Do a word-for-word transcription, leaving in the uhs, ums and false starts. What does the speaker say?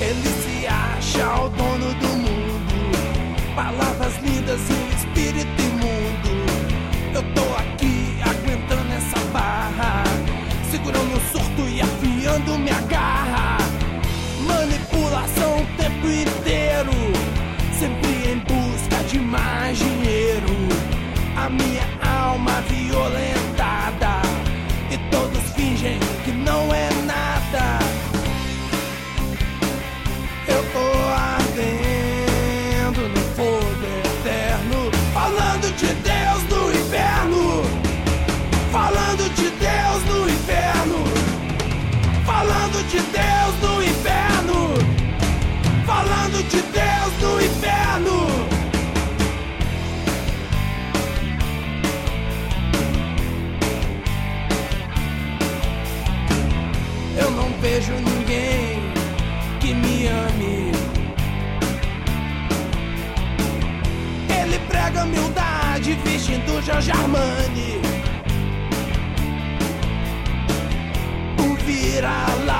Ele se acha o dono do mundo, palavras lindas e um espírito imundo. Eu tô aqui aguentando essa barra, segurando o surto e afiando minha garra. Manipulação o tempo inteiro, sempre em busca de mais dinheiro. A minha alma violentada e todos fingem que não é nada. Eu tô ardendo no fogo eterno, falando de Deus no inferno, falando de Deus no inferno, falando de Deus no inferno, falando de Deus no inferno. Eu não vejo ninguém que me ame. Ele prega humildade vestindo Giorgio Armani. O vira-lata